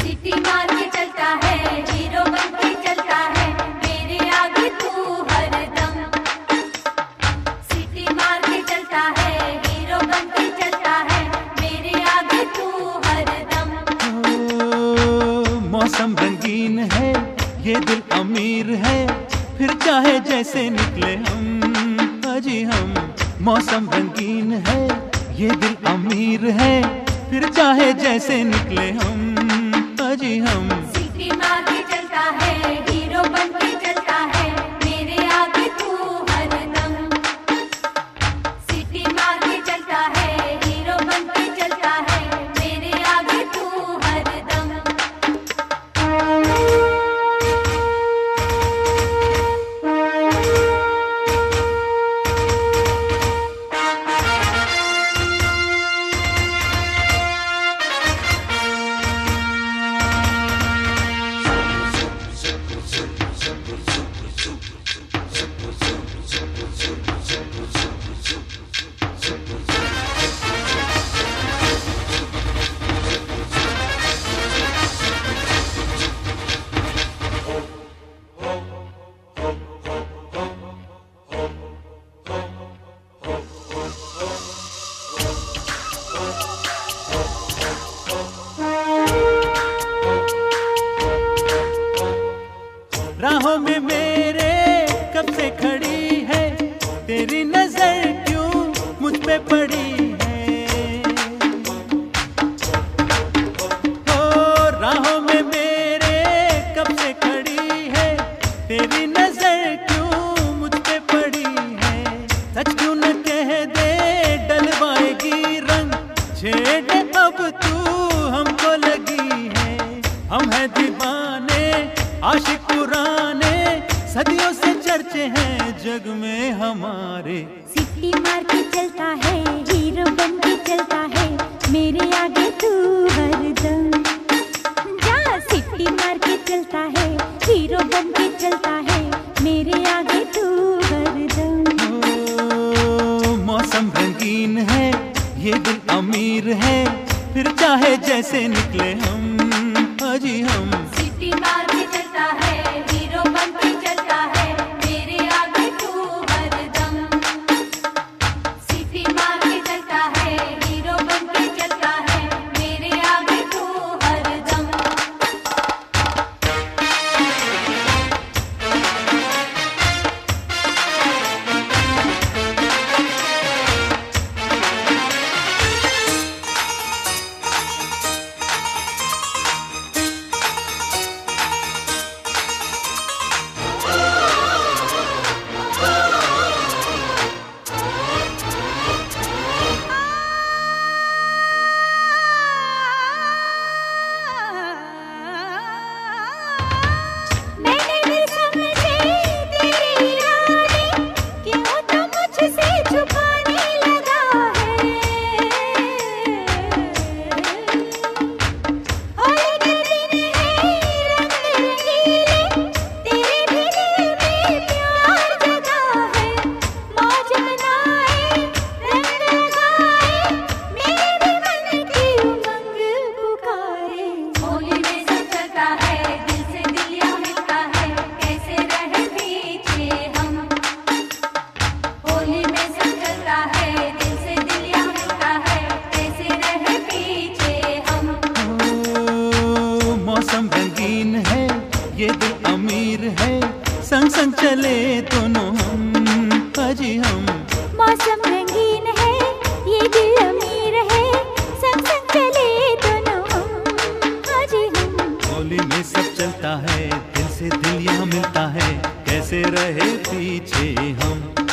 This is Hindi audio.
सीटी मार के चलता है, हीरो बन के चलता है, मेरे आगे तू हरदम। सीटी मार के चलता है, हीरो बन के चलता है, मेरे आगे तू हरदम। मौसम रंगीन है, ये दिल अमीर है, फिर चाहे जैसे निकले हम, अजी हम। मौसम रंगीन है, ये दिल अमीर है, फिर चाहे जैसे निकले हम, अजी हम। सीटी मार के चलता है, हीरो बन के चलता है, मेरे आगे तू हरदम। सीटी मार के चलता है, हीरो बन के चलता है, मेरे आगे तू हरदम। राहों में मेरे कब से खड़ी है, तेरी नजर क्यों मुझ पे पड़ी है। ओ राहों में मेरे कब से खड़ी है, तेरी नजर क्यों मुझ पे पड़ी है। सच क्यों न कह दे, डलवाएगी रंग, छेड़ अब तू हमको लगी है। हम हैं दीवाने, आशिक पुराने, सदियों से चर्चे हैं जग में हमारे। सीटी मार के चलता है, हीरो बन के चलता है, मेरे आगे तू हरदम। जा सीटी मार के चलता है, हीरो बन के चलता है, मेरे आगे तू हरदम। ओ मौसम रंगीन है, ये दिल अमीर है, फिर चाहे जैसे निकले हम, अजी हम। सीटी मार के चलता है, हीरो बन के चलता है, मेरे आगे तू हरदम। सीटी मार के चलता है, हीरो बन के चलता है, मेरे आगे तू हरदम। मैंने भी समझे तेरी इरादे, क्यों तो मुझसे छुपाने लगा है। होली के दिन है, रंग रंगीले, तेरे भी दिल में प्यार जगा है। मौज मनाए, रंग लगाए, मेरे भी मन की उमंग पुकारे। होली में सब चलता है, दिल से दिल यहाँ मिलता है, कैसे रहे पीछे हम। होली में सब चलता है, दिल से दिल यहाँ मिलता है, कैसे रहे पीछे हम। ओ मौसम रंगीन है, ये दिल अमीर है, संग संग चले दोनों हम, अजी हम। मौसम रंगीन है, ये दिल अमीर है, संग संग चले दोनों हम, अजी हम। होली में सब चलता है, दिल से दिल यहाँ मिलता है, कैसे रहे पीछे हम।